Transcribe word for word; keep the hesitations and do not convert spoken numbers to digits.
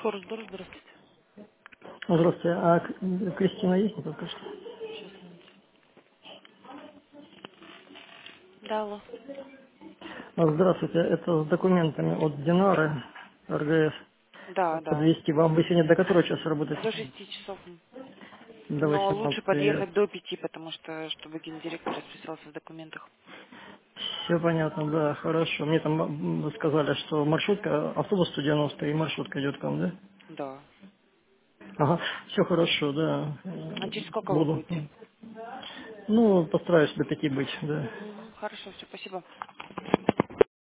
Форсдор, здравствуйте. Здравствуйте. А К- Кристина есть не только что? Сейчас, минуту. Да, алло. А, Здравствуйте. Это с документами от Динары, РГС. Да, да. Подвести вам. Вы сегодня до которого часа работаете? До шести часов. До Но лучше восемнадцати. подъехать до пяти, потому что, чтобы гендиректор расписался в документах. Все понятно, да, хорошо. Мне там м, сказали, что маршрутка, автобус сто девяносто и маршрутка идет к вам, да? Да. Ага, все хорошо, да. А Э, через сколько вы Буду. будете? Ну, постараюсь до пяти быть, да. Угу, хорошо, все, спасибо.